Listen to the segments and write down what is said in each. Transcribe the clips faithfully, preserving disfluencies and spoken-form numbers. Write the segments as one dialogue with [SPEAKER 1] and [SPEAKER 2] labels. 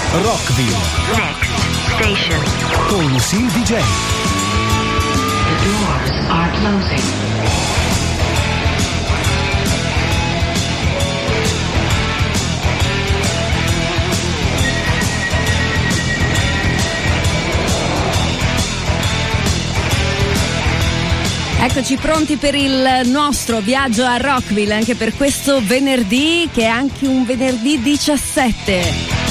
[SPEAKER 1] Rockville.
[SPEAKER 2] Next station.
[SPEAKER 1] Con Lucille D J.
[SPEAKER 2] The doors are closing.
[SPEAKER 3] Eccoci pronti per il nostro viaggio a Rockville, anche per questo venerdì, che è anche un venerdì diciassette.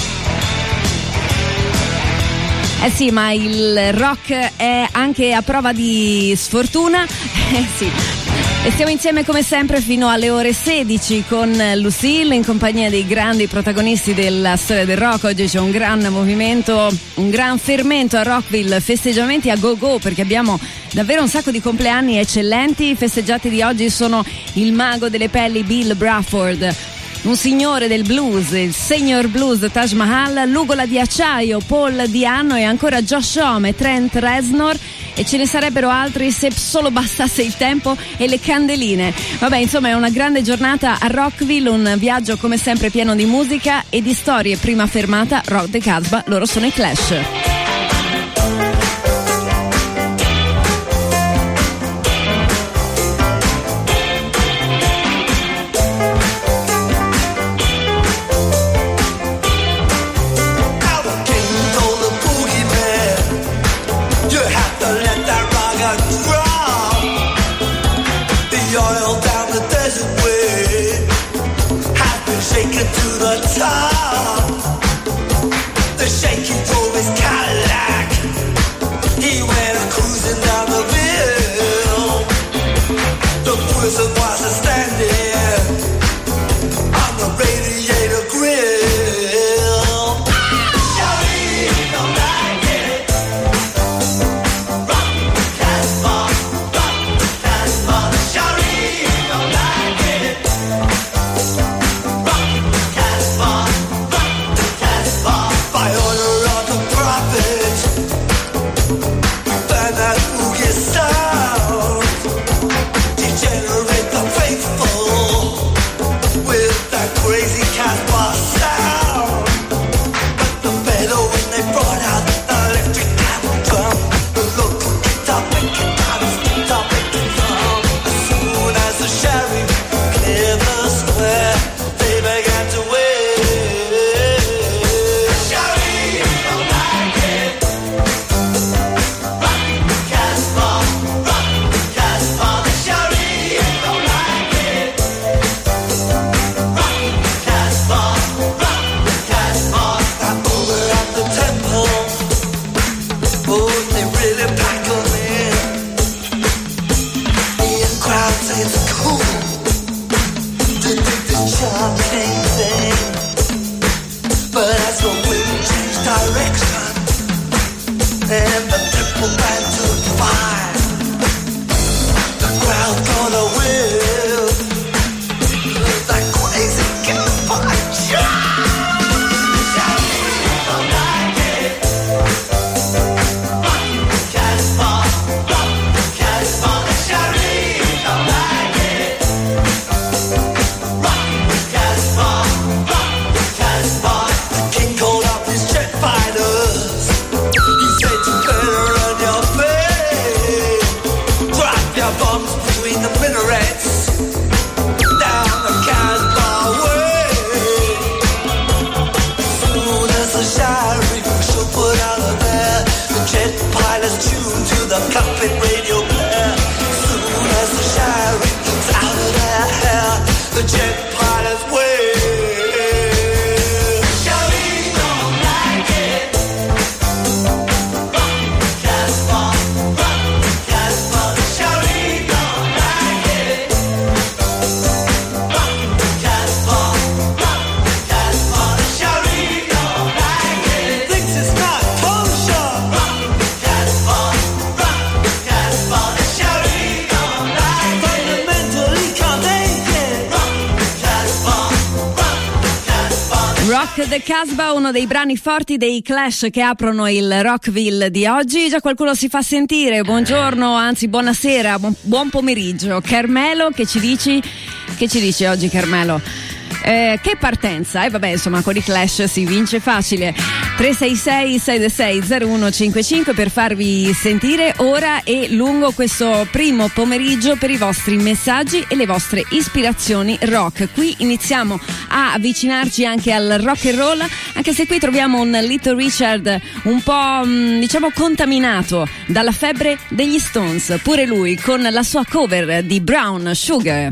[SPEAKER 3] Eh sì, ma il rock è anche a prova di sfortuna. Eh sì. E stiamo insieme come sempre fino alle ore sedici con Lucille in compagnia dei grandi protagonisti della storia del rock. Oggi c'è un gran movimento, un gran fermento a Rockville, festeggiamenti a go go perché abbiamo davvero un sacco di compleanni eccellenti. I festeggiati di oggi sono il mago delle pelli Bill Bruford, un signore del blues, il Senior Blues Taj Mahal, l'ugola di acciaio Paul Di'Anno e ancora Josh Homme e Trent Reznor, e ce ne sarebbero altri se solo bastasse il tempo e le candeline. Vabbè, insomma, è una grande giornata a Rockville, un viaggio come sempre pieno di musica e di storie. Prima fermata Rock the Casbah, loro sono i Clash. The Casbah, uno dei brani forti dei Clash che aprono il Rockville di oggi. Già qualcuno si fa sentire. Buongiorno, anzi buonasera, buon, buon pomeriggio. Carmelo, che ci dici? Che ci dici oggi, Carmelo? Eh, che partenza, e eh, vabbè, insomma, con i Clash si vince facile. tre sei sei sei due sei zero uno cinque cinque per farvi sentire ora e lungo questo primo pomeriggio per i vostri messaggi e le vostre ispirazioni rock. Qui iniziamo a avvicinarci anche al rock and roll, anche se qui troviamo un Little Richard un po' diciamo contaminato dalla febbre degli Stones, pure lui con la sua cover di Brown Sugar.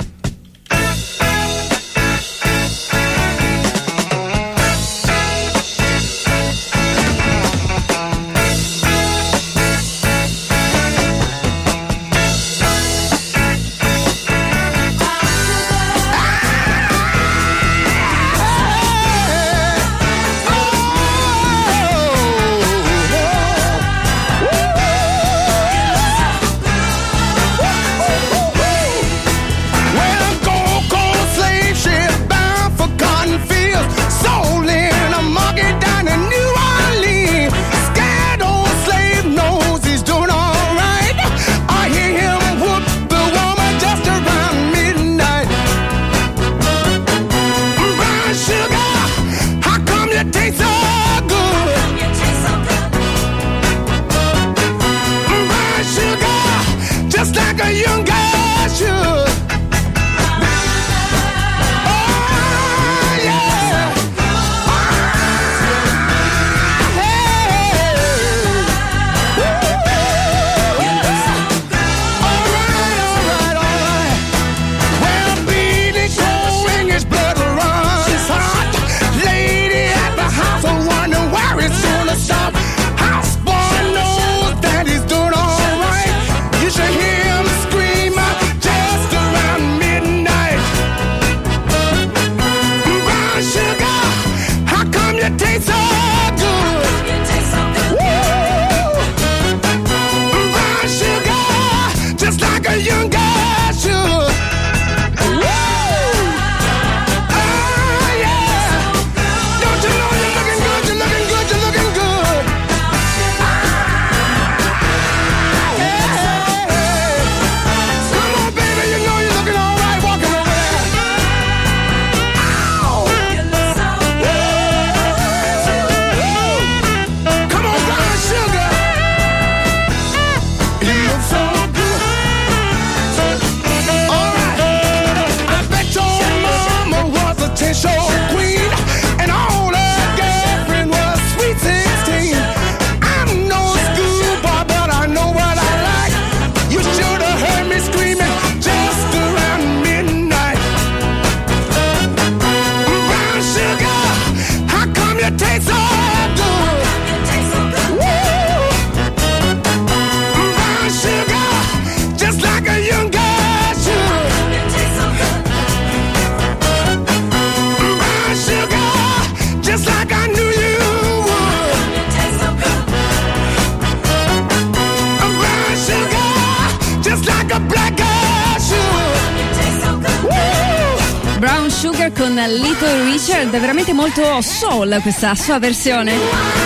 [SPEAKER 3] Con Little Richard, veramente molto soul questa sua versione.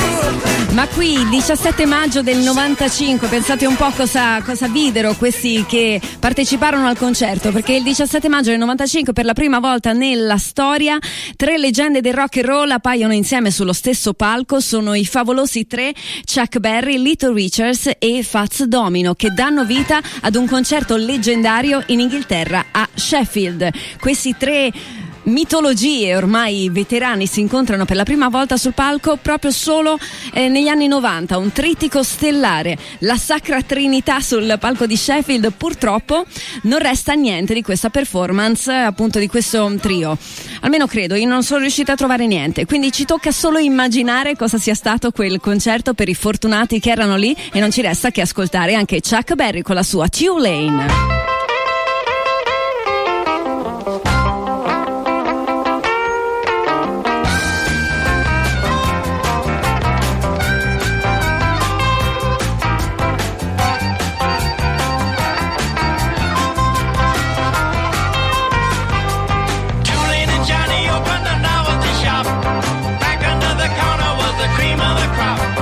[SPEAKER 3] Ma qui diciassette maggio del novantacinque, pensate un po' cosa, cosa videro questi che parteciparono al concerto, perché il diciassette maggio del novantacinque per la prima volta nella storia tre leggende del rock and roll appaiono insieme sullo stesso palco. Sono i favolosi tre, Chuck Berry, Little Richards e Fats Domino, che danno vita ad un concerto leggendario in Inghilterra a Sheffield. Questi tre mitologie ormai veterani si incontrano per la prima volta sul palco proprio solo eh, negli anni novanta, un trittico stellare, la Sacra Trinità sul palco di Sheffield. Purtroppo non resta niente di questa performance, appunto di questo trio, almeno credo, io non sono riuscita a trovare niente, quindi ci tocca solo immaginare cosa sia stato quel concerto per i fortunati che erano lì, e non ci resta che ascoltare anche Chuck Berry con la sua Tulane.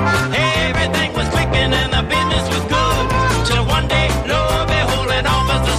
[SPEAKER 1] Everything was clicking and the business was good. Till one day, lo and behold, an officer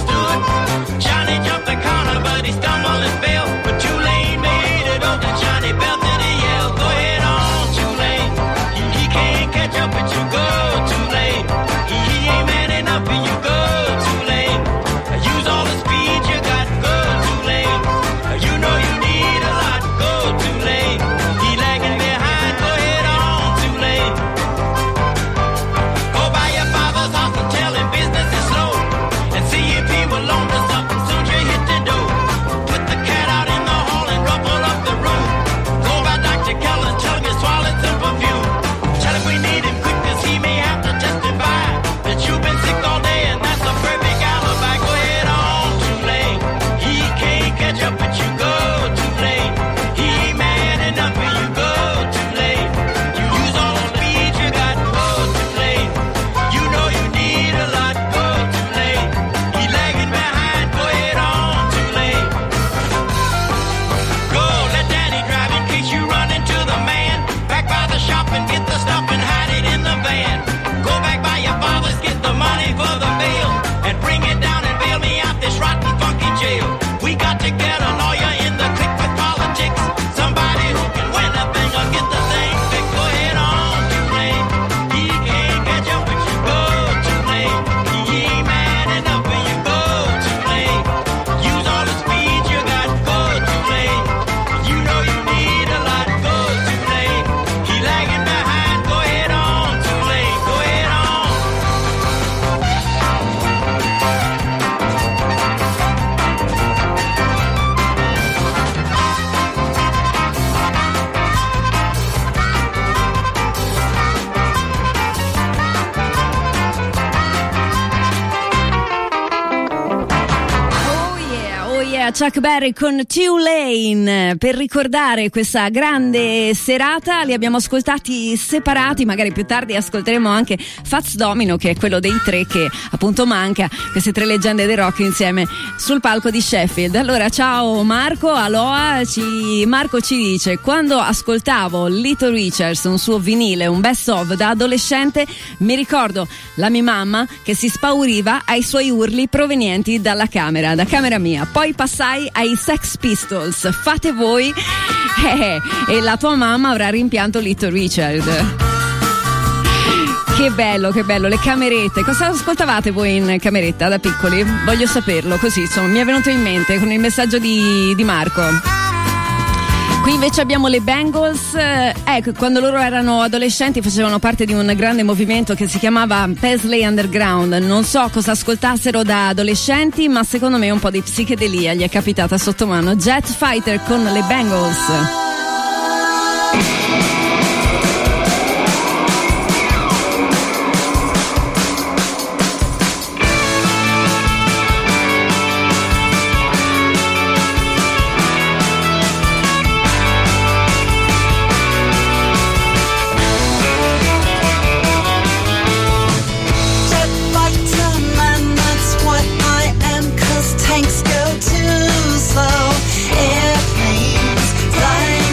[SPEAKER 3] Chuck Berry con Tulane per ricordare questa grande serata. Li abbiamo ascoltati separati, magari più tardi ascolteremo anche Fats Domino, che è quello dei tre che appunto manca, queste tre leggende del rock insieme sul palco di Sheffield. Allora ciao Marco, aloha, ci... Marco ci dice: quando ascoltavo Little Richards, un suo vinile, un best of da adolescente, mi ricordo la mia mamma che si spauriva ai suoi urli provenienti dalla camera, da camera mia. Poi passai ai Sex Pistols, fate voi, eh, e la tua mamma avrà rimpianto Little Richard. Che bello, che bello, le camerette. Cosa ascoltavate voi in cameretta da piccoli? Voglio saperlo, così insomma mi è venuto in mente con il messaggio di, di Marco. Qui invece abbiamo le Bangles. Ecco, quando loro erano adolescenti facevano parte di un grande movimento che si chiamava Paisley Underground. Non so cosa ascoltassero da adolescenti, ma secondo me un po' di psichedelia gli è capitata sotto mano. Jet Fighter con le Bangles.
[SPEAKER 1] Tanks go too slow, airplanes flying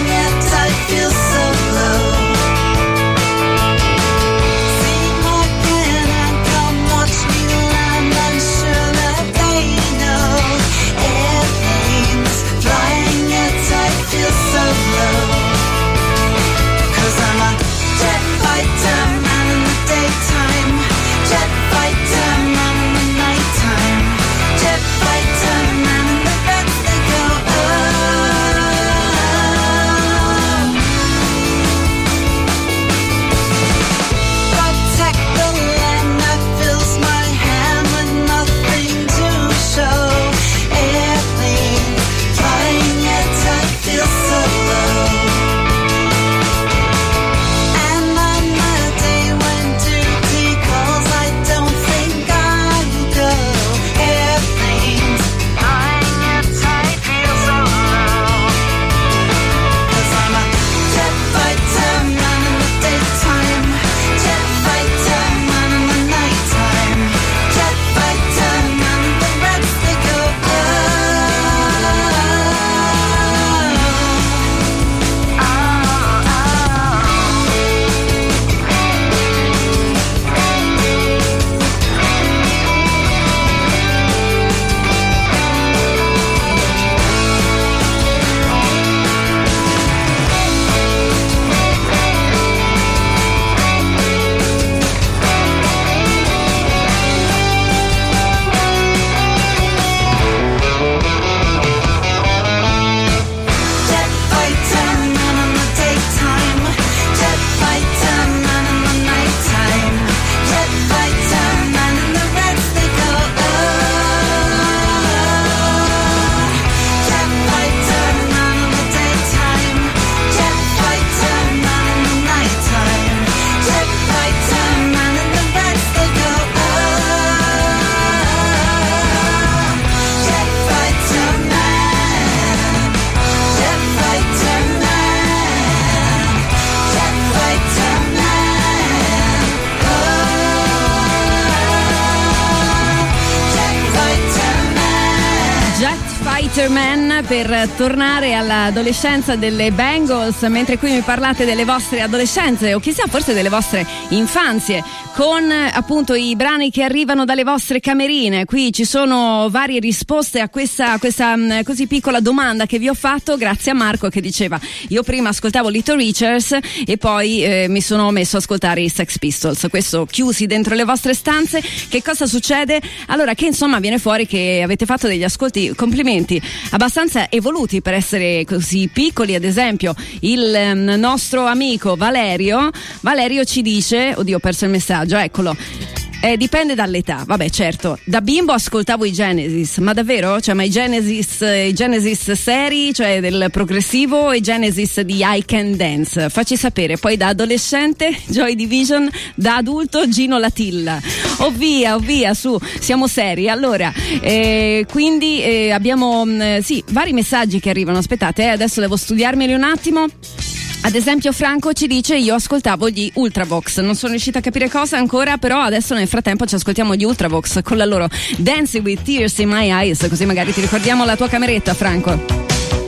[SPEAKER 3] Weatherman per tornare all'adolescenza delle Bengals, mentre qui mi parlate delle vostre adolescenze o chissà forse delle vostre infanzie con appunto i brani che arrivano dalle vostre camerine. Qui ci sono varie risposte a questa, questa mh, così piccola domanda che vi ho fatto grazie a Marco che diceva: io prima ascoltavo Little Richards e poi eh, mi sono messo ad ascoltare i Sex Pistols. Questo chiusi dentro le vostre stanze. Che cosa succede? Allora, che insomma viene fuori che avete fatto degli ascolti, complimenti, abbastanza evoluti per essere così piccoli. Ad esempio il um, nostro amico Valerio Valerio ci dice, oddio ho perso il messaggio, eccolo. Eh, dipende dall'età, vabbè certo, da bimbo ascoltavo i Genesis, ma davvero? Cioè ma i Genesis, i Genesis seri, cioè del progressivo, e i Genesis di I Can Dance, facci sapere. Poi da adolescente Joy Division, da adulto Gino Latilla, oh via, oh via, su, siamo seri. Allora, eh, quindi eh, abbiamo mh, sì, vari messaggi che arrivano, aspettate, eh, adesso devo studiarmeli un attimo. Ad esempio Franco ci dice: io ascoltavo gli Ultravox, non sono riuscita a capire cosa ancora, però adesso nel frattempo ci ascoltiamo gli Ultravox con la loro Dancing with Tears in My Eyes, così magari ti ricordiamo la tua cameretta, Franco.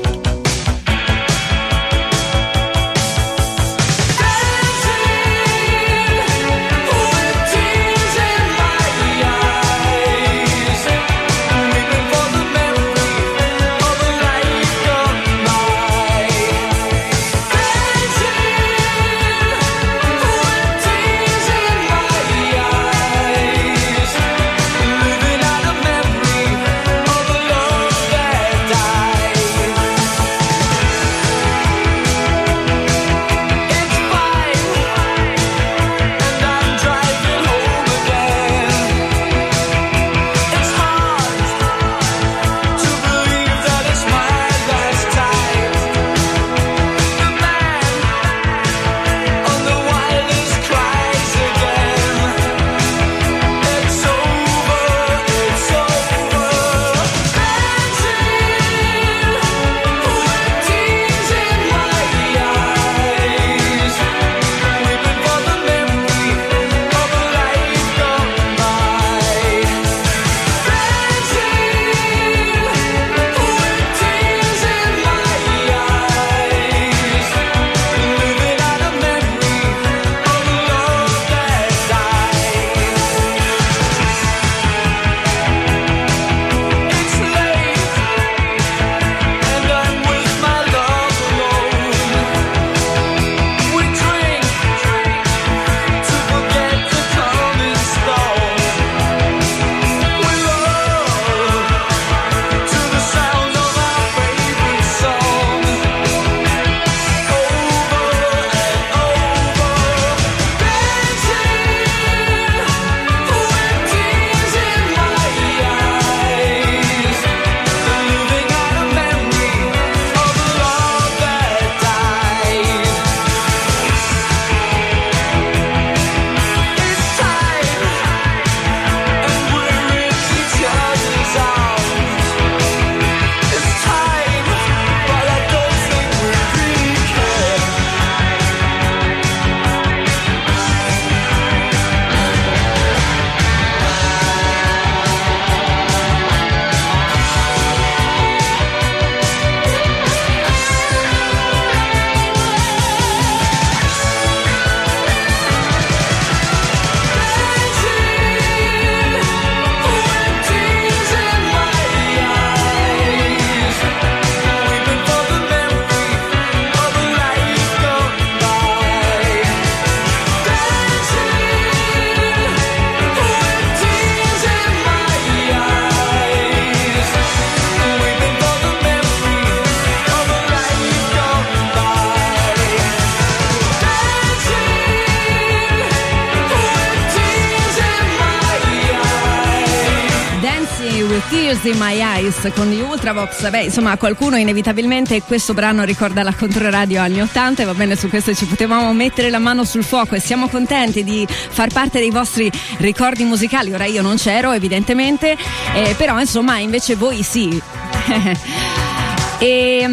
[SPEAKER 3] In My Eyes con gli Ultravox. Beh, insomma, qualcuno inevitabilmente questo brano ricorda la Controradio anni ottanta e va bene, su questo ci potevamo mettere la mano sul fuoco e siamo contenti di far parte dei vostri ricordi musicali. Ora io non c'ero evidentemente, eh, però insomma invece voi sì. E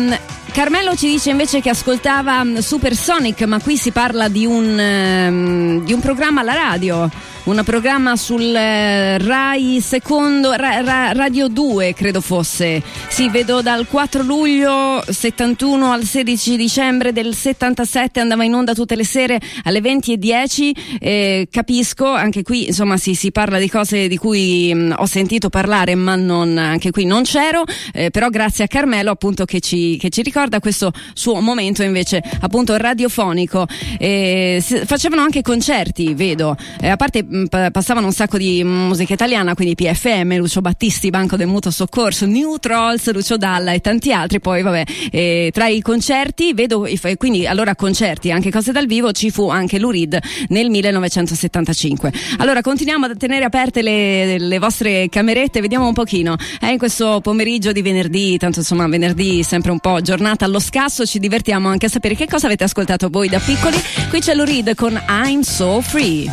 [SPEAKER 3] Carmelo ci dice invece che ascoltava Supersonic, ma qui si parla di un, um, di un programma alla radio, un programma sul eh, Rai secondo, ra, ra, Radio due credo fosse. Sì, vedo dal quattro luglio settantuno al sedici dicembre del settantasette, andava in onda tutte le sere alle venti e dieci. Eh, capisco, anche qui insomma si, si parla di cose di cui mh, ho sentito parlare, ma non, anche qui non c'ero, eh, però grazie a Carmelo appunto che ci, che ci ricorda questo suo momento invece appunto radiofonico. Eh, si, facevano anche concerti, vedo, eh, a parte mh, passavano un sacco di musica italiana, quindi P F M, Lucio Battisti, Banco del Mutuo Soccorso, New Trolls, Lucio Dalla e tanti altri. Poi vabbè, eh, tra i concerti vedo, quindi allora concerti, anche cose dal vivo, ci fu anche Lou Reed nel millenovecentosettantacinque. Allora continuiamo a tenere aperte le, le vostre camerette, vediamo un pochino eh, in questo pomeriggio di venerdì, tanto insomma venerdì sempre un po' giornata allo scasso, ci divertiamo anche a sapere che cosa avete ascoltato voi da piccoli. Qui c'è Lou Reed con I'm So Free.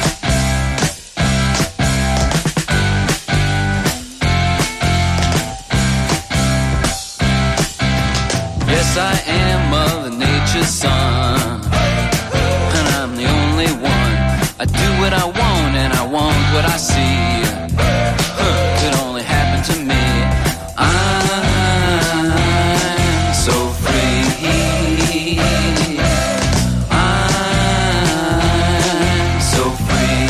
[SPEAKER 1] Yes, I am Mother Nature's son, and I'm the only one. I do what I want, and I want what I see. Huh, could only happen to me. I'm so free. I'm so free.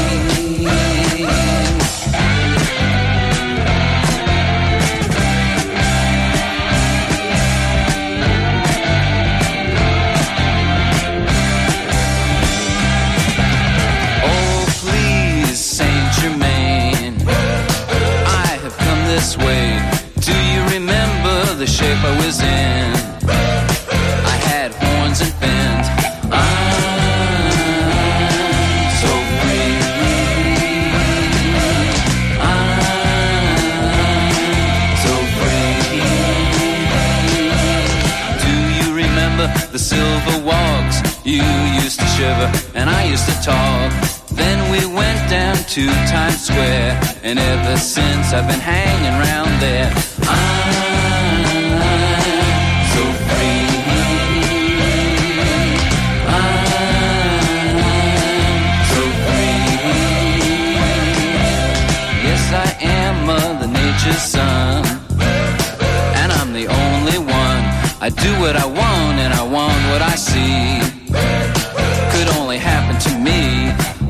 [SPEAKER 1] This way. Do you remember the shape I was in? I had horns and fins. I'm so free. I'm so free. Do you remember the silver walks? You used to shiver and I used to talk. Then we went down to Times Square, and ever since I've been hanging around there. I'm so free. I'm so free. Yes, I am Mother Nature's son, and I'm the only one. I do what I want, and I want what I see. Could only happen to me.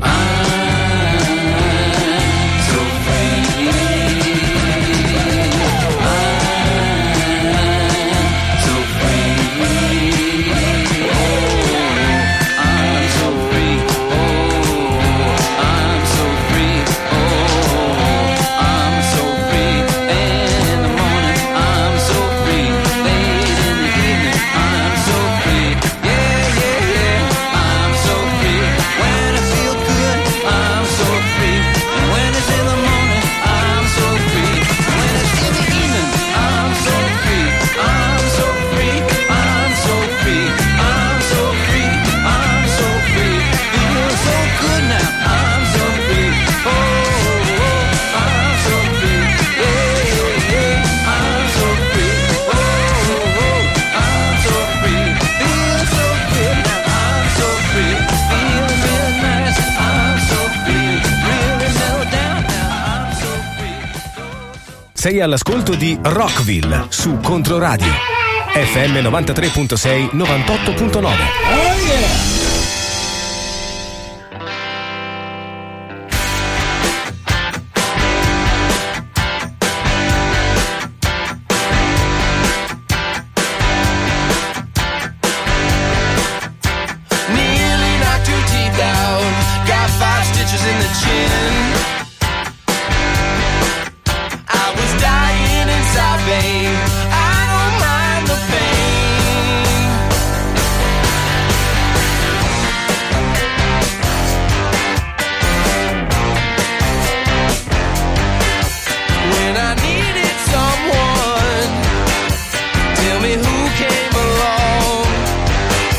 [SPEAKER 4] Sei all'ascolto di Rockville su Controradio F M novantatré virgola sei, novantotto virgola nove. Oh yeah!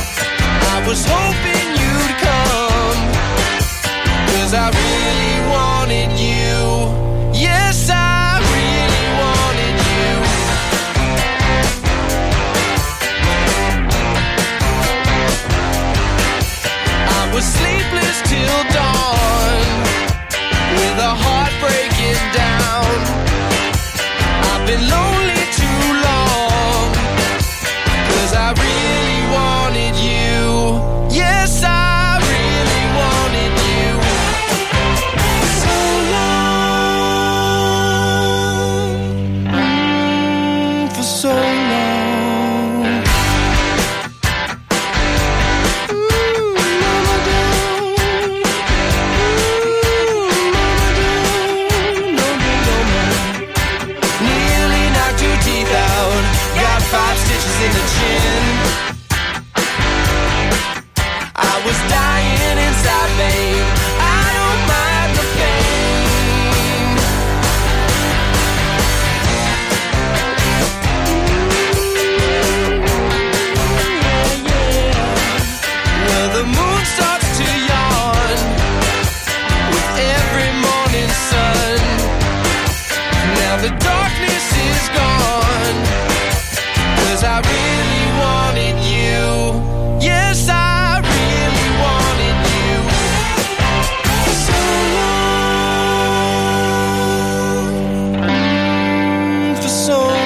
[SPEAKER 5] was hoping you'd come, 'cause I really want is gone. 'Cause I really wanted you. Yes, I really wanted you. So long, for so long.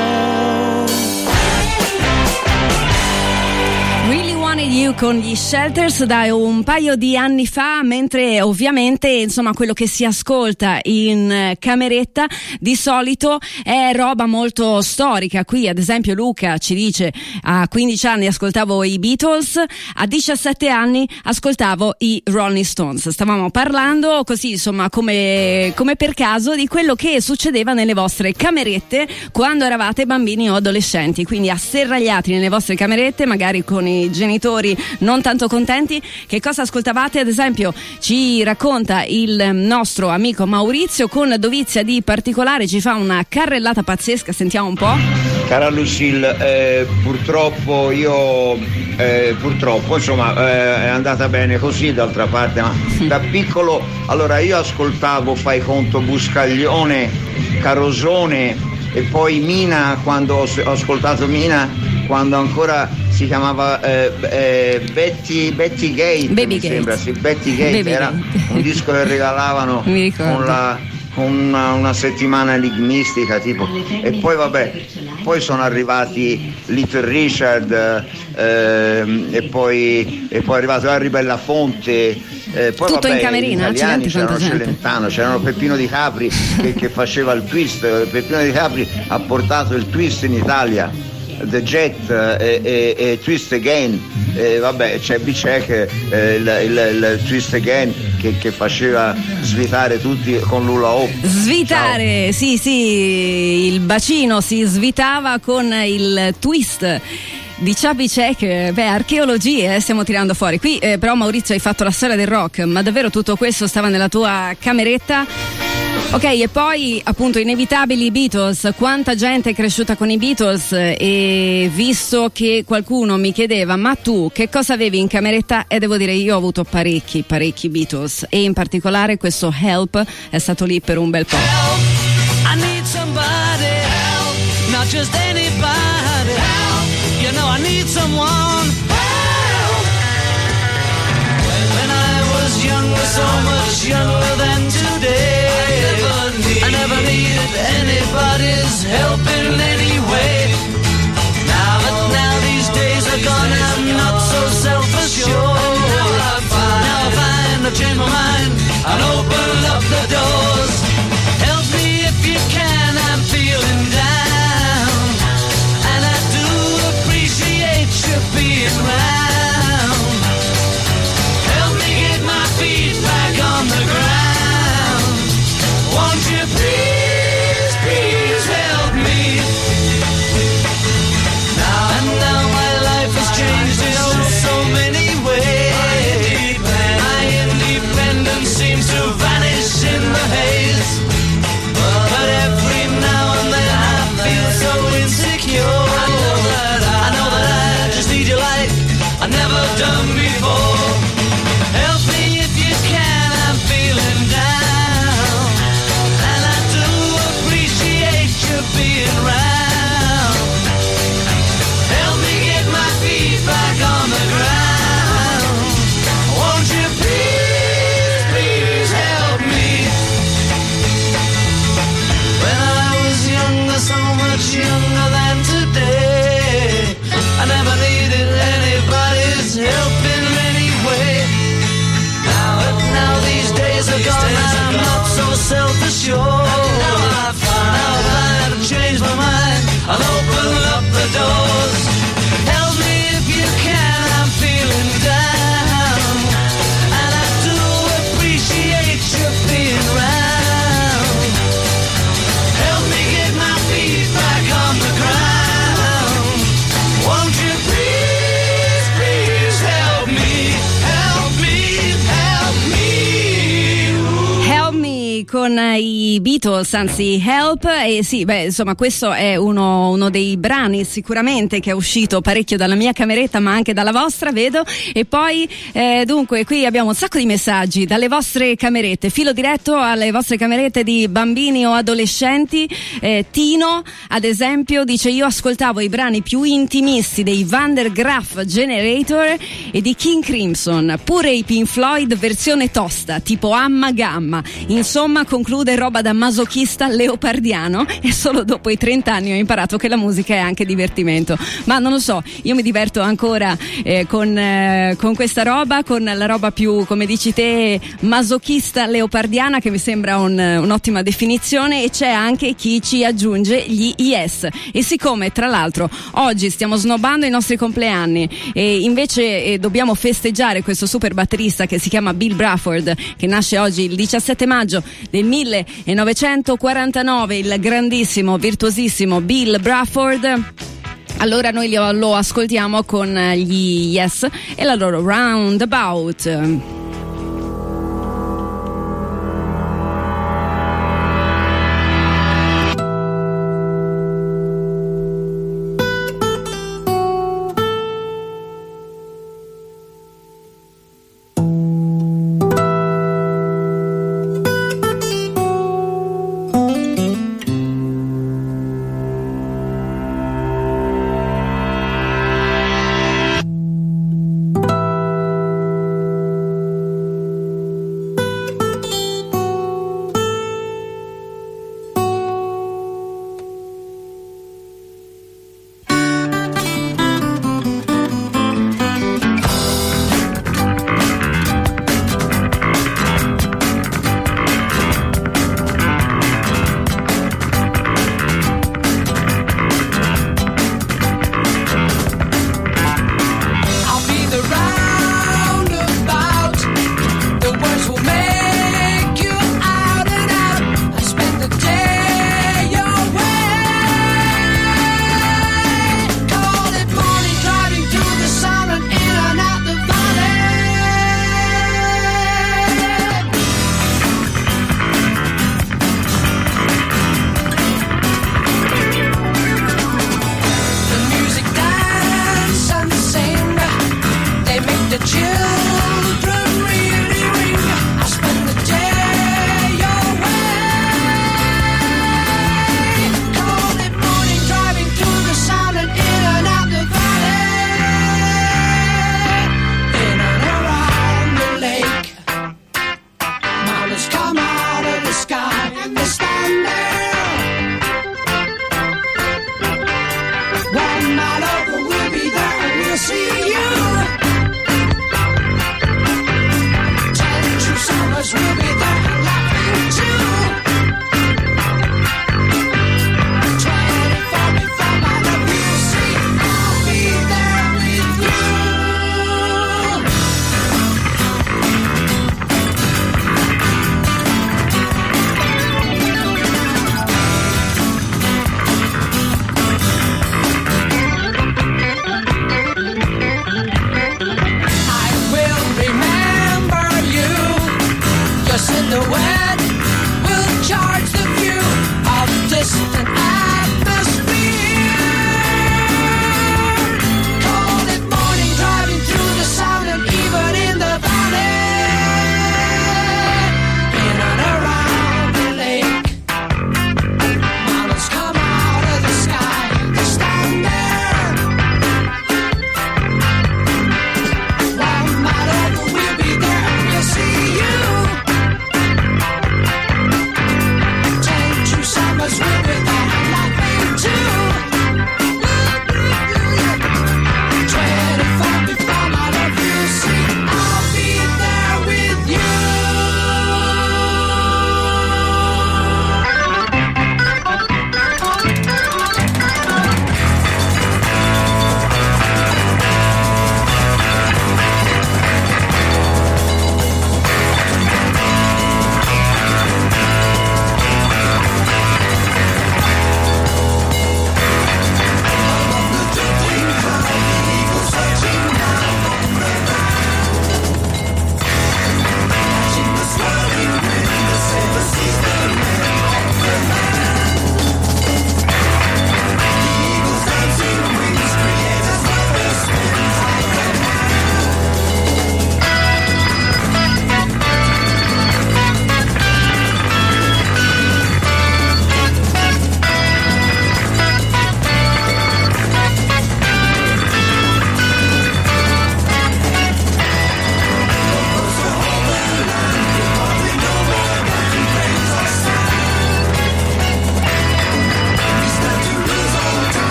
[SPEAKER 3] Really Wanted You con gli Shelters da un paio di anni fa, mentre ovviamente insomma quello che si ascolta in cameretta di solito è roba molto storica. Qui ad esempio Luca ci dice: a quindici anni ascoltavo i Beatles, a diciassette anni ascoltavo i Rolling Stones. Stavamo parlando così insomma come, come per caso di quello che succedeva nelle vostre camerette quando eravate bambini o adolescenti, quindi asserragliati nelle vostre camerette magari con i genitori non tanto contenti. Che cosa ascoltavate? Ad esempio ci racconta il nostro amico Maurizio con dovizia di particolare, ci fa una carrellata pazzesca, sentiamo un po'.
[SPEAKER 6] Cara Lucille, eh, purtroppo io eh, purtroppo insomma eh, è andata bene così, d'altra parte, ma da piccolo allora io ascoltavo, fai conto, Buscaglione, Carosone e poi Mina, quando ho, ho ascoltato Mina quando ancora si chiamava eh, eh, Betty, Betty Gate,
[SPEAKER 3] Baby
[SPEAKER 6] mi
[SPEAKER 3] Gate.
[SPEAKER 6] sembra, sì, Betty Gate.
[SPEAKER 3] Baby
[SPEAKER 6] era
[SPEAKER 3] Gate.
[SPEAKER 6] un disco che regalavano
[SPEAKER 3] Mi ricordo.
[SPEAKER 6] con la con una, una settimana enigmistica tipo, e poi vabbè, poi sono arrivati Little Richard ehm, e poi e poi è arrivato Harry Belafonte, eh, poi
[SPEAKER 3] Tutto
[SPEAKER 6] vabbè,
[SPEAKER 3] in camerina,
[SPEAKER 6] gli italiani,
[SPEAKER 3] accidenti, quanta
[SPEAKER 6] c'erano
[SPEAKER 3] gente.
[SPEAKER 6] Celentano, c'erano Peppino Di Capri che, che faceva il twist. Peppino Di Capri ha portato il twist in Italia, The Jet e, e, e Twist Again, e vabbè c'è Bicek, eh, il, il, il Twist Again che, che faceva svitare tutti con l'hula hoop.
[SPEAKER 3] Svitare, sì sì, il bacino si svitava con il twist di Chubby Check. Beh, archeologie eh, stiamo tirando fuori qui, eh, però Maurizio hai fatto la storia del rock, ma davvero tutto questo stava nella tua cameretta? Ok, e poi appunto inevitabili Beatles. Quanta gente è cresciuta con i Beatles, e visto che qualcuno mi chiedeva ma tu che cosa avevi in cameretta, e devo dire io ho avuto parecchi parecchi Beatles, e in particolare questo Help è stato lì per un bel po'.
[SPEAKER 5] I need somebody help, not just anybody help. You know I need someone help. When I was younger, so much younger than today, I never needed anybody's help in any way. Now that now these days are gone, I'm not so self-assured. Now I find, now I find I've changed my mind and open up the doors. Help me if you can, I'm feeling down, and I do appreciate you being round. Help me get my feet back on the ground. Won't you please, please help me? Now and now my life has changed in oh so many ways. My independence seems to vanish
[SPEAKER 3] con i Beatles, anzi Help, e sì, beh, insomma, questo è uno, uno dei brani sicuramente che è uscito parecchio dalla mia cameretta, ma anche dalla vostra, vedo. E poi eh, dunque qui abbiamo un sacco di messaggi dalle vostre camerette, filo diretto alle vostre camerette di bambini o adolescenti. eh, Tino ad esempio dice: io ascoltavo i brani più intimisti dei Van der Graaf Generator e di King Crimson, pure i Pink Floyd versione tosta tipo Amma Gamma. Insomma, conclude, roba da masochista leopardiano, e solo dopo i trenta anni ho imparato che la musica è anche divertimento. Ma non lo so, io mi diverto ancora eh, con, eh, con questa roba, con la roba più, come dici te, masochista leopardiana, che mi sembra un, un'ottima definizione. E c'è anche chi ci aggiunge gli Yes. E siccome tra l'altro oggi stiamo snobbando i nostri compleanni e invece eh, dobbiamo festeggiare questo super batterista che si chiama Bill Bruford, che nasce oggi il diciassette maggio del millenovecentoquarantanove, il grandissimo, virtuosissimo Bill Bruford, allora noi lo, lo ascoltiamo con gli Yes e la loro Roundabout.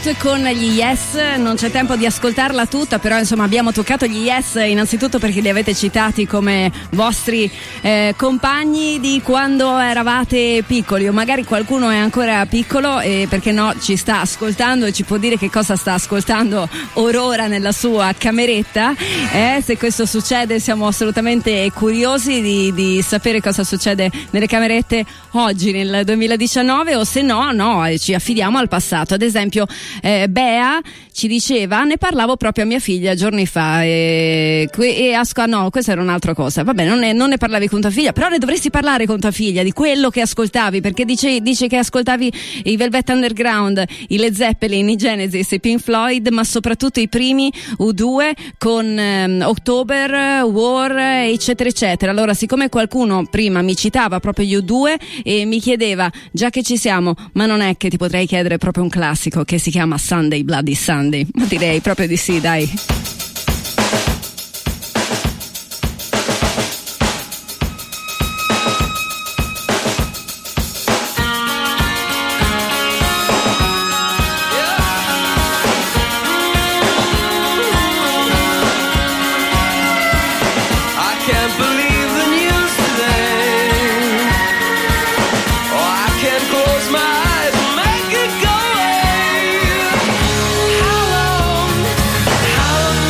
[SPEAKER 3] Out con gli Yes, non c'è tempo di ascoltarla tutta, però insomma abbiamo toccato gli Yes innanzitutto perché li avete citati come vostri eh, compagni di quando eravate piccoli, o magari qualcuno è ancora piccolo e perché no ci sta ascoltando e ci può dire che cosa sta ascoltando orora nella sua cameretta. Eh, se questo succede siamo assolutamente curiosi di, di sapere cosa succede nelle camerette oggi nel duemiladiciannove, o se no no ci affidiamo al passato. Ad esempio eh, Bea ci diceva: ne parlavo proprio a mia figlia giorni fa e, e asco, no, questa era un'altra cosa, vabbè, non ne, non ne parlavi con tua figlia, però ne dovresti parlare con tua figlia di quello che ascoltavi, perché dice, dice che ascoltavi i Velvet Underground, i Led Zeppelin, i Genesis, i Pink Floyd, ma soprattutto i primi U due con um, October, War, eccetera eccetera. Allora, siccome qualcuno prima mi citava proprio gli U due e mi chiedeva, già che ci siamo, ma non è che ti potrei chiedere proprio un classico che si chiama Sunday Bloody Sunday? Ma direi proprio di sì, dai.
[SPEAKER 5] How long, how long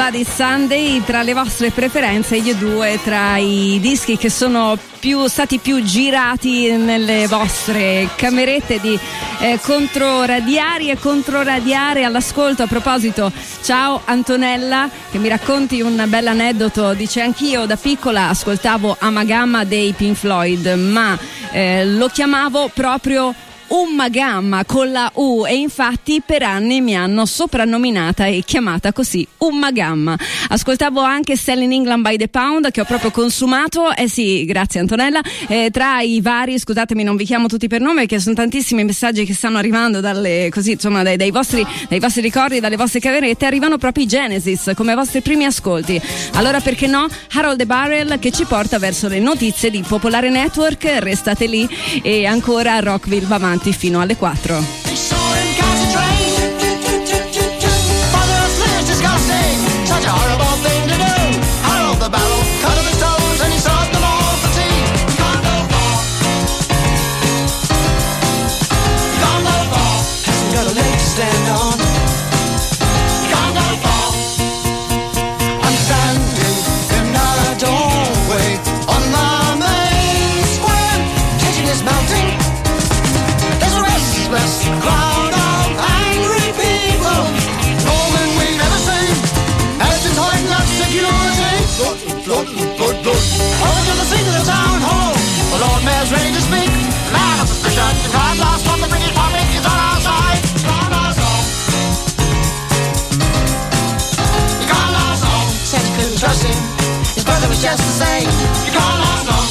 [SPEAKER 3] Bloody Sunday tra le vostre preferenze, io due tra i dischi che sono più stati più girati nelle vostre camerette di eh, controradiari e controradiare all'ascolto. A proposito, ciao Antonella, che mi racconti un bel aneddoto. Dice: anch'io da piccola ascoltavo Amagamma dei Pink Floyd, ma eh, lo chiamavo proprio Ummagamma con la U, e infatti per anni mi hanno soprannominata e chiamata così, Ummagamma. Ascoltavo anche Selling England by the Pound, che ho proprio consumato, eh sì, grazie Antonella, eh, tra i vari, scusatemi non vi chiamo tutti per nome perché sono tantissimi messaggi che stanno arrivando dalle, così insomma dai, dai vostri dai vostri ricordi, dalle vostre camerette, arrivano proprio i Genesis come vostri primi ascolti. Allora perché no, Harold the Barrel, che ci porta verso le notizie di Popolare Network. Restate lì e ancora Rockville va avanti fino alle quattro.
[SPEAKER 7] Ready to speak, loud of suspicion. The crime lost from the British public is on our side. Gone our song. You gone our song. Said you couldn't trust him. His brother was just the same. You gone our song.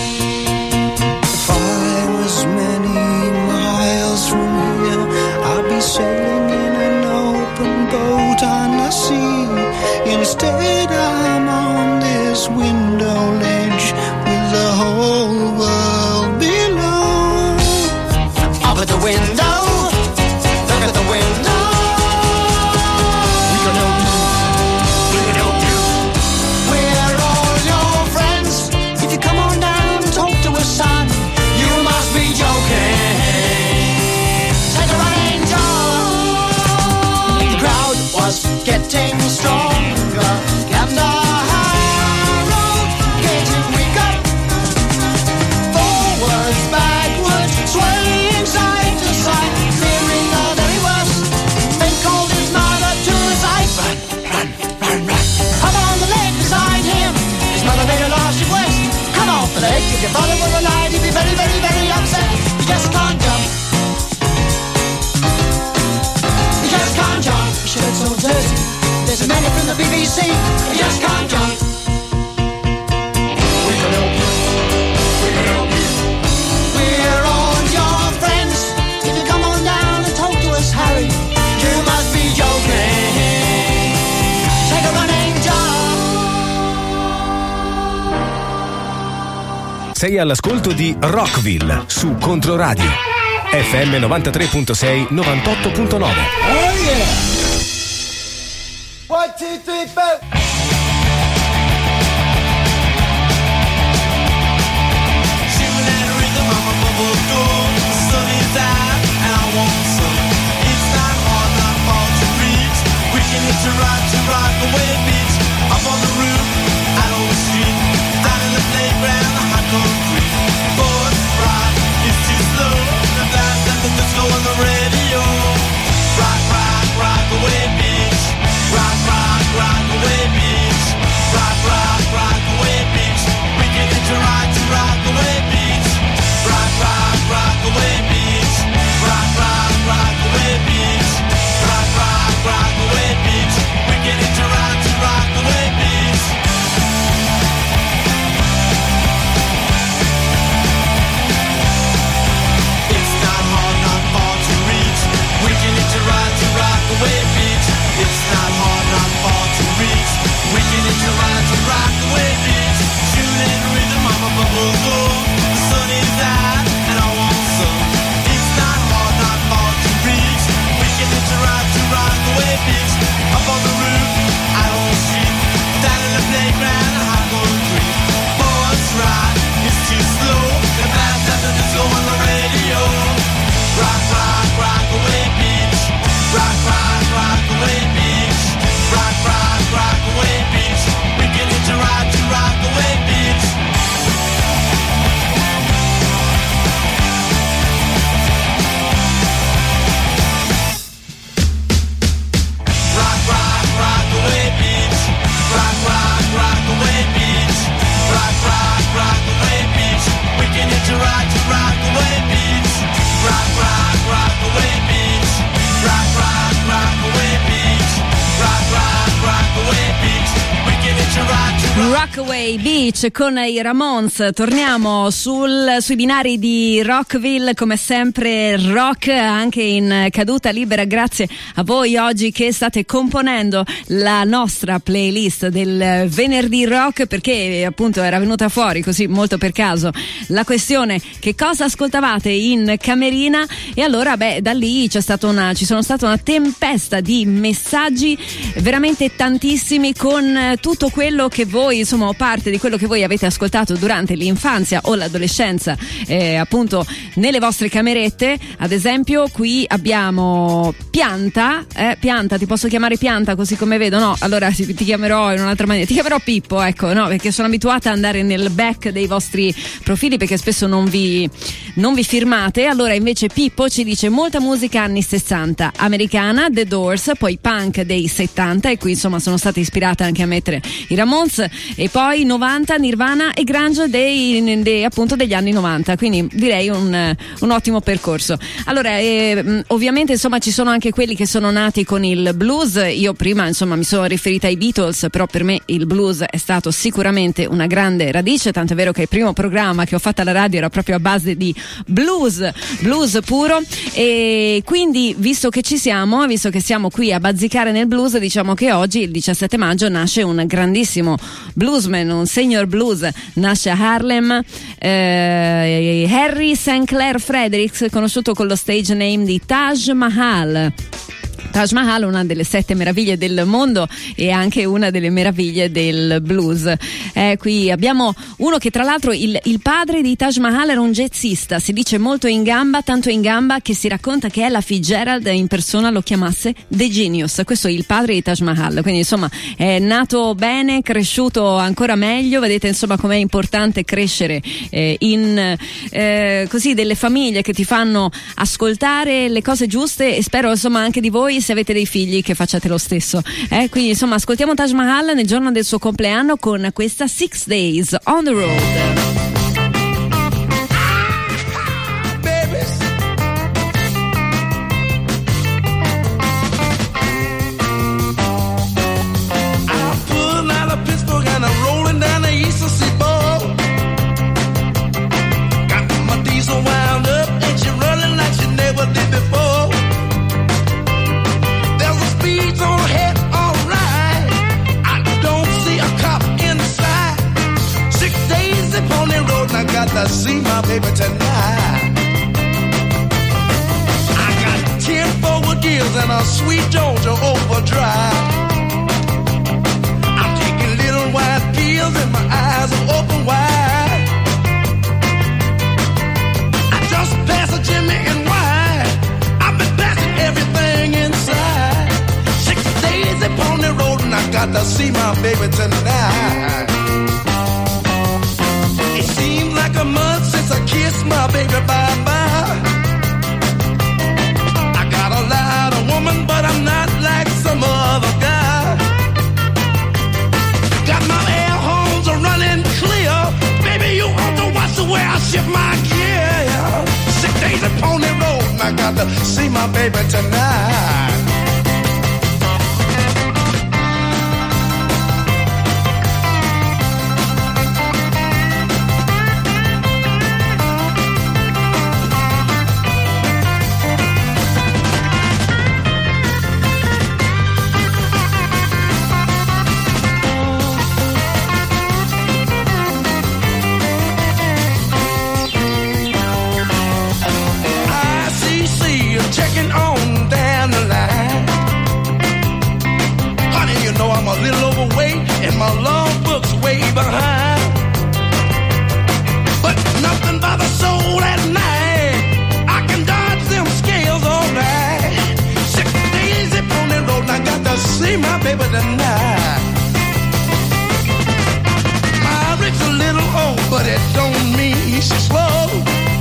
[SPEAKER 8] If I was many miles from here, I'd be sailing in an open boat on the sea. Instead, I'm on this window ledge with the whole world below.
[SPEAKER 7] Up at the window, look at the window. We can help you, we can help you. We're all your friends. If you come on down and talk to us, son, you must be joking. Take a running jog. The crowd was getting stronger, and the harrow getting weaker. Forwards, backwards, swaying side to side, fearing the very worst. They called his mother to the side. Run, run, run, run. Up on the leg beside him, his mother made a large request. Come off the leg, if your father were alive, he'd be very, very, very upset. You just can't jump. You just can't jump. Your shirt's so dirty. There's a man from the B B C. You just can't jump. We can help you. We can help you. We're all your friends. If you come on down and talk to us, Harry, you must be joking. Take a running jump.
[SPEAKER 4] Sei all'ascolto di Rockville su Controradio F M novantatré virgola sei, novantotto virgola nove.
[SPEAKER 7] Oh yeah! One, two, three, four. Shooting at a rhythm on my bubble door. The sun is out and I want some. It's not hard, not far to reach. Wishing it's a right to rock away, bitch. Up on the roof, out on the street. Down in the playground, the hot concrete. Boys, rock, it's too slow. The blast and the disco on the radio. Rock, rock, rock away, bitch. Rock, rock, rock away, bitch.
[SPEAKER 3] Rockaway Beach con i Ramones. Torniamo sul, sui binari di Rockville, come sempre rock anche in caduta libera. Grazie a voi oggi che state componendo la nostra playlist del venerdì rock, perché appunto era venuta fuori così molto per caso la questione che cosa ascoltavate in camerina, e allora beh da lì c'è stata una, ci sono stata una tempesta di messaggi, veramente tantissimi, con tutto quello che voi, insomma, o parte di quello che voi avete ascoltato durante l'infanzia o l'adolescenza, eh, appunto nelle vostre camerette. Ad esempio qui abbiamo Pianta, eh, Pianta, ti posso chiamare Pianta così come vedo? No, allora ti chiamerò in un'altra maniera, ti chiamerò Pippo, ecco, no, perché sono abituata ad andare nel back dei vostri profili perché spesso non vi, non vi firmate. Allora invece Pippo ci dice molta musica anni sessanta, americana, The Doors, poi punk dei settanta, e qui insomma sono stata ispirata anche a mettere i Ramones, e poi novanta Nirvana e grunge dei, dei appunto degli anni novanta, quindi direi un, un ottimo percorso. Allora eh, ovviamente insomma ci sono anche quelli che sono nati con il blues. Io prima insomma mi sono riferita ai Beatles, però per me il blues è stato sicuramente una grande radice, tanto è vero che il primo programma che ho fatto alla radio era proprio a base di blues, blues puro. E quindi visto che ci siamo, visto che siamo qui a bazzicare nel blues, diciamo che oggi il diciassette maggio nasce un grandissimo bluesman, un senior blues, nasce a Harlem, eh, Harry Saint Clair Fredericks, conosciuto con lo stage name di Taj Mahal. Taj Mahal, una delle sette meraviglie del mondo e anche una delle meraviglie del blues. Eh, qui abbiamo uno che tra l'altro il, il padre di Taj Mahal era un jazzista, si dice molto in gamba, tanto in gamba che si racconta che Ella Fitzgerald in persona lo chiamasse The Genius. Questo è il padre di Taj Mahal, quindi insomma è nato bene, cresciuto ancora meglio. Vedete insomma com'è importante crescere eh, in eh, così delle famiglie che ti fanno ascoltare le cose giuste, e spero insomma anche di voi, se avete dei figli, che facciate lo stesso. Eh, quindi insomma ascoltiamo Taj Mahal nel giorno del suo compleanno con questa Six Days on the Road.
[SPEAKER 7] To see my baby tonight. I got ten forward gears and a sweet Georgia overdrive. I'm taking little white pills and my eyes are open wide. I just passed a Jimmy and wine. I've been passing everything inside. Six days upon the road and I got to see my baby tonight. Seems like a month since I kissed my baby bye-bye. I got a lot of woman, but I'm not like some other guy. Got my air horns are running clear. Baby, you ought to watch the way I ship my gear. Six days upon the road, and I got to see my baby tonight. Checking on down the line. Honey, you know I'm a little overweight and my love book's way behind. But nothing but the soul at night. I can dodge them scales all right. Six days upon the road and I got to see my baby tonight. My rig's a little old, but it don't mean she's slow.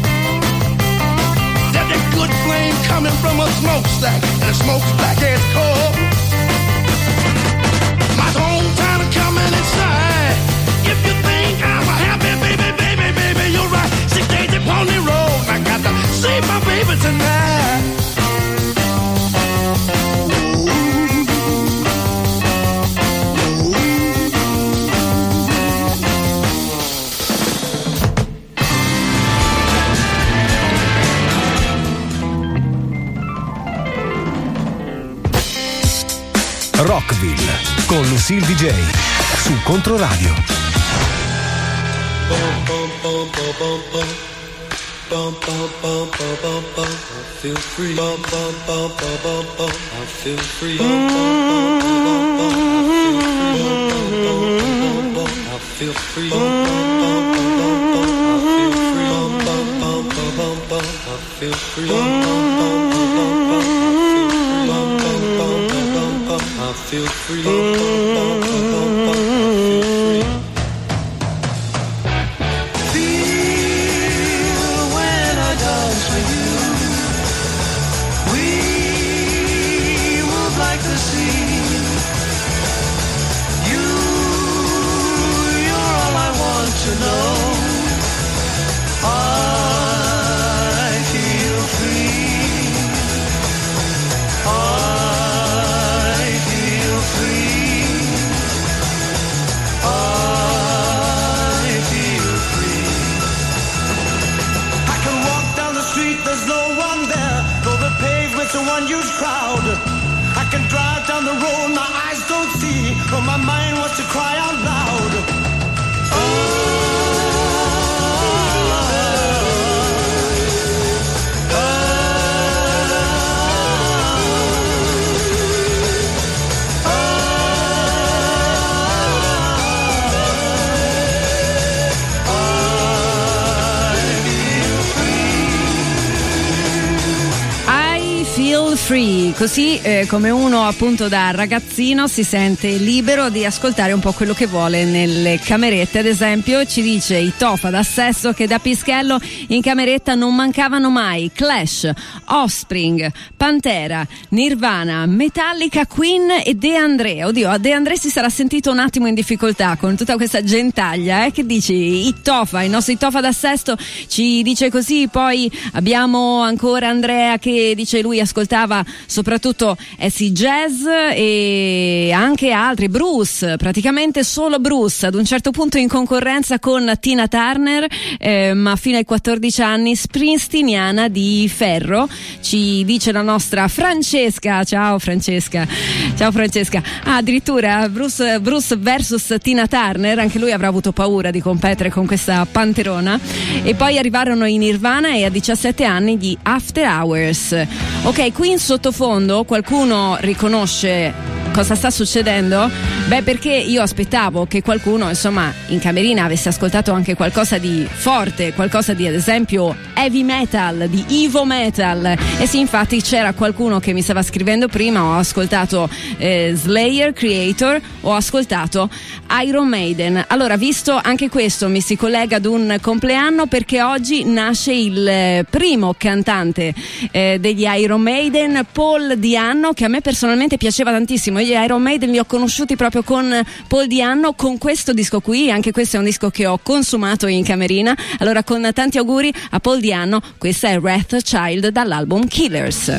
[SPEAKER 7] Good flame coming from a smokestack, and the smokestack is cold. My own time coming inside. If you think I'm a happy baby, baby, baby, you're right. Six days upon the road, I got to see my baby tonight. Ooh. Ooh.
[SPEAKER 4] Rockville con Lucille D J su Controradio.
[SPEAKER 8] Feel free. I feel free. I feel free. I feel free. I feel free. Feel when I dance with you. We move like the sea. You, you're all I want to know. I feel free. I feel free. I feel free. I can walk down the street, there's no one there. Though the pavement's a one-huge crowd. I can drive down the road, my eyes don't see, but my mind wants to cry out loud.
[SPEAKER 3] Feel free, così eh, come uno appunto da ragazzino si sente libero di ascoltare un po' quello che vuole nelle camerette. Ad esempio ci dice i Tofa da Sesso che da Pischello in cameretta non mancavano mai Clash, Offspring, Pantera, Nirvana, Metallica, Queen e De André. Oddio, a De André si sarà sentito un attimo in difficoltà con tutta questa gentaglia, eh? Che dici? I Tofa, il nostro Tofa da Sesto ci dice così. Poi abbiamo ancora Andrea che dice lui ascoltava soprattutto acid jazz e anche altri, Bruce, praticamente solo Bruce, ad un certo punto in concorrenza con Tina Turner, eh, ma fino ai quattordici anni springsteeniana di ferro, ci dice la nostra Francesca. Ciao Francesca, ciao Francesca. Ah, addirittura Bruce, Bruce versus Tina Turner, anche lui avrà avuto paura di competere con questa panterona. E poi arrivarono in Nirvana e a diciassette anni di After Hours. Ok, qui in sottofondo qualcuno riconosce cosa sta succedendo? Beh, perché io aspettavo che qualcuno, insomma, in camerina avesse ascoltato anche qualcosa di forte, qualcosa di, ad esempio, heavy metal, di Evo metal. E sì, infatti c'era qualcuno che mi stava scrivendo prima, ho ascoltato eh, Slayer, Creator, ho ascoltato Iron Maiden. Allora, visto anche questo, mi si collega ad un compleanno perché oggi nasce il primo cantante eh, degli Iron Maiden, Paul Di'Anno, che a me personalmente piaceva tantissimo. Gli Iron Maiden li ho conosciuti proprio con Paul Di'Anno, con questo disco qui. Anche questo è un disco che ho consumato in camerina. Allora, con tanti auguri a Paul Di'Anno, questa è Wrath Child dall'album Killers.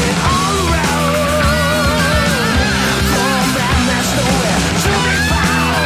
[SPEAKER 8] All around, from that mess nowhere to be found.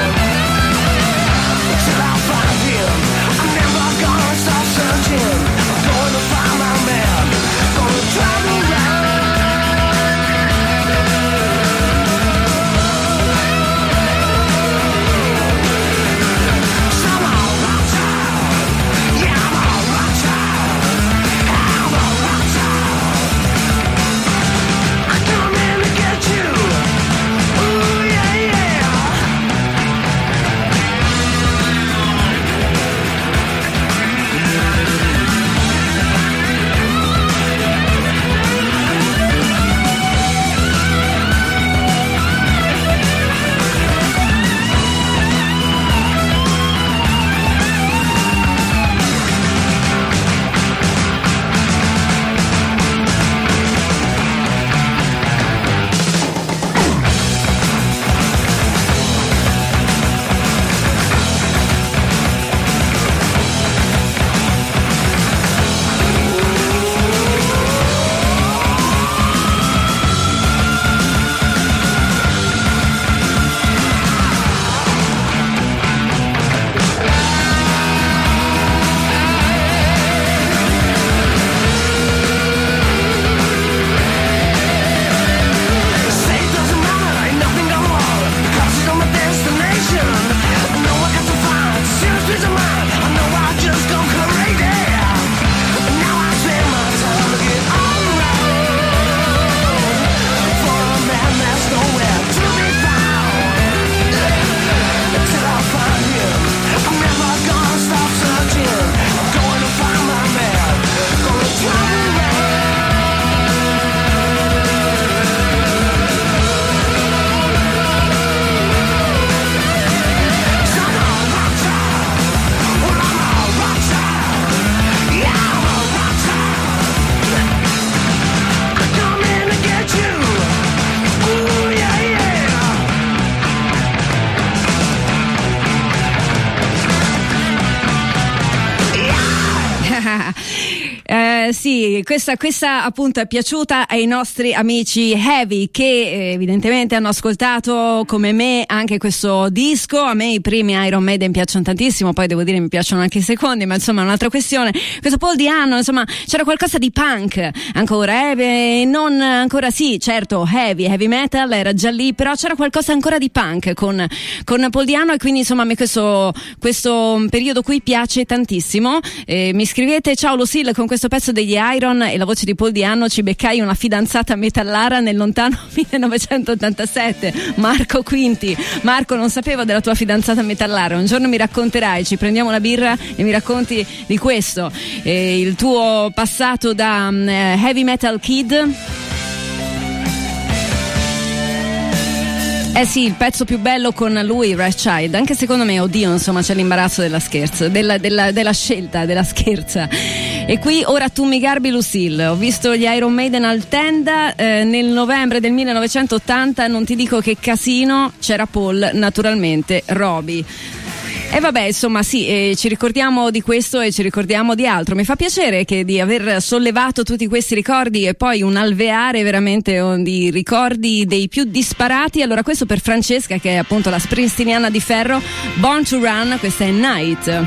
[SPEAKER 3] eh, sì, questa, questa appunto è piaciuta ai nostri amici Heavy, che eh, evidentemente hanno ascoltato come me anche questo disco. A me i primi Iron Maiden piacciono tantissimo, poi devo dire mi piacciono anche i secondi, ma insomma è un'altra questione. Questo Paul Di'Anno, insomma, c'era qualcosa di punk ancora, eh, non ancora, sì, certo, heavy, heavy metal era già lì, però c'era qualcosa ancora di punk con, con Paul Di'Anno, e quindi insomma a me questo, questo periodo qui piace tantissimo. Eh, mi scrivete: ciao Lucille, con questo pezzo degli Iron e la voce di Paul Di'Anno ci beccai una fidanzata metallara nel lontano millenovecentottantasette. Marco Quinti. Marco, non sapevo della tua fidanzata metallara, un giorno mi racconterai, ci prendiamo una birra e mi racconti di questo, eh, il tuo passato da um, heavy metal kid. Eh sì, il pezzo più bello con lui, Wrathchild, anche secondo me, oddio, insomma c'è l'imbarazzo della scherza, della, della, della scelta, della scherza. E qui ora tu mi garbi Lucille, ho visto gli Iron Maiden al Tenda eh, nel novembre del millenovecentottanta, non ti dico che casino, c'era Paul, naturalmente Robbie. E vabbè, insomma, sì, eh, ci ricordiamo di questo e ci ricordiamo di altro. Mi fa piacere che di aver sollevato tutti questi ricordi e poi un alveare veramente oh, di ricordi dei più disparati. Allora, questo per Francesca, che è appunto la springsteeniana di ferro, Born to Run, questa è Night.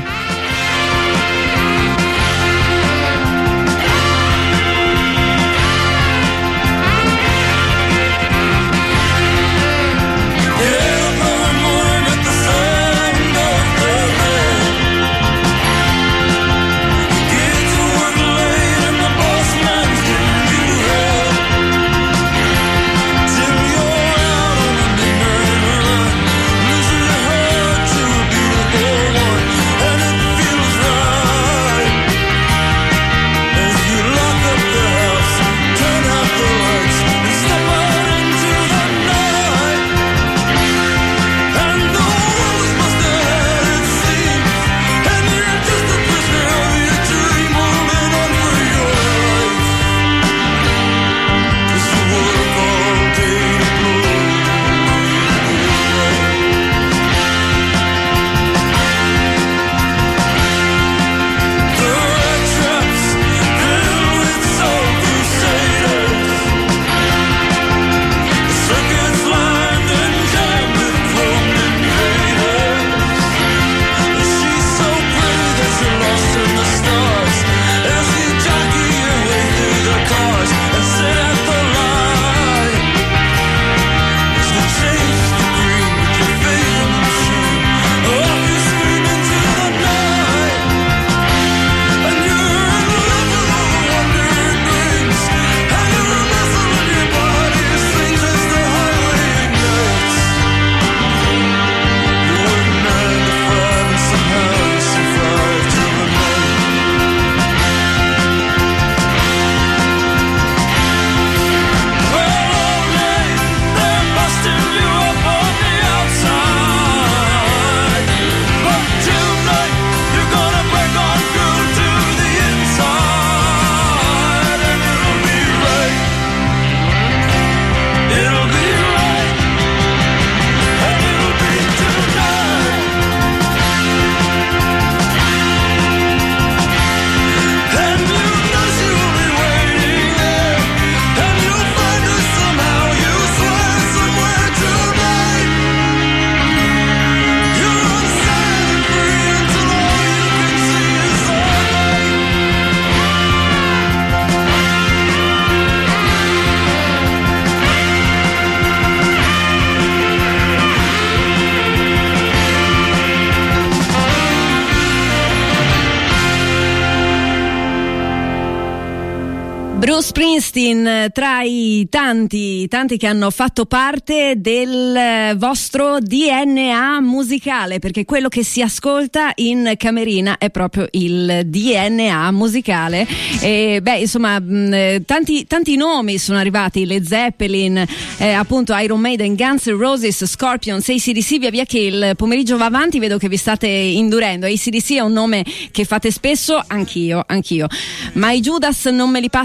[SPEAKER 3] Bruce Springsteen, tra i tanti, tanti che hanno fatto parte del vostro D N A musicale, perché quello che si ascolta in camerina è proprio il D N A musicale. E beh, insomma, mh, tanti, tanti nomi sono arrivati: Led Zeppelin, eh, appunto Iron Maiden, Guns N' Roses, Scorpions, A C D C. Via via che il pomeriggio va avanti, vedo che vi state indurendo. A C D C è un nome che fate spesso, anch'io, anch'io. Ma i Judas non me li passi mai.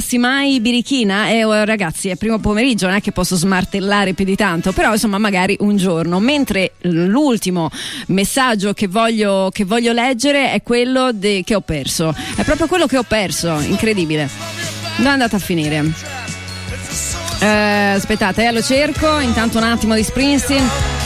[SPEAKER 3] mai birichina? Eh, oh, ragazzi, è primo pomeriggio, non è che posso smartellare più di tanto, però insomma magari un giorno. Mentre l'ultimo messaggio che voglio, che voglio leggere è quello de, che ho perso. È proprio quello che ho perso, incredibile. Dove è andata a finire? Eh, aspettate, eh, lo cerco. Intanto un attimo di Springsteen.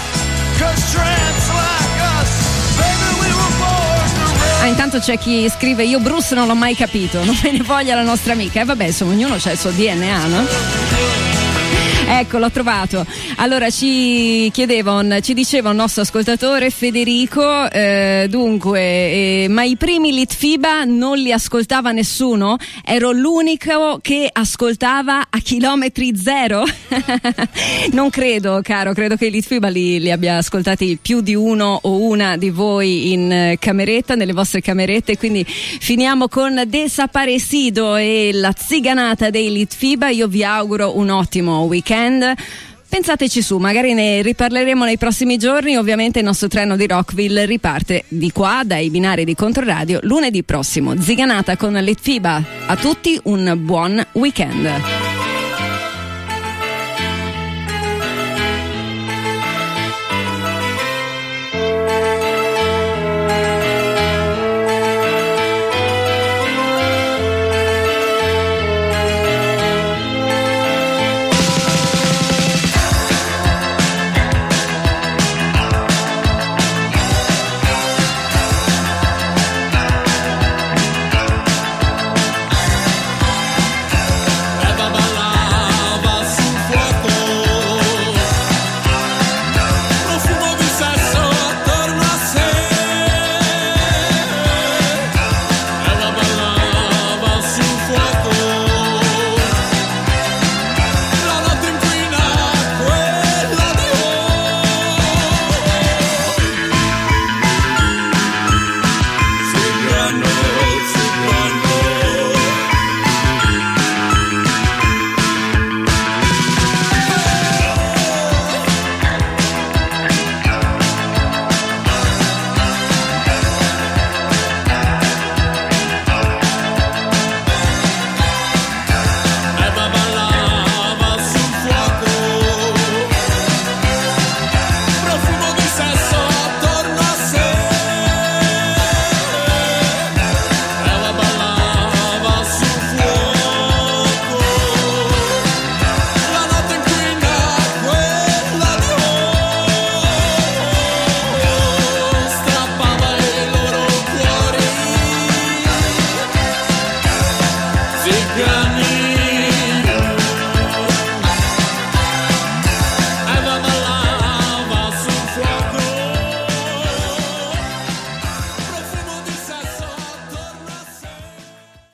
[SPEAKER 3] Ah, intanto c'è chi scrive: io Bruce non l'ho mai capito, non me ne voglia la nostra amica. E eh, vabbè, insomma, ognuno ha il suo D N A, no? Ecco, l'ho trovato. Allora, ci chiedeva, un, ci diceva un nostro ascoltatore, Federico, eh, dunque, eh, ma i primi Litfiba non li ascoltava nessuno? Ero l'unico che ascoltava a chilometri zero? Non credo, caro, credo che i Litfiba li, li abbia ascoltati più di uno o una di voi in cameretta, nelle vostre camerette, quindi finiamo con Desaparecido e la ziganata dei Litfiba. Io vi auguro un ottimo weekend. Pensateci su, magari ne riparleremo nei prossimi giorni. Ovviamente il nostro treno di Rockville riparte di qua, dai binari di Controradio, lunedì prossimo. Ziganata con Litfiba. A tutti un buon weekend.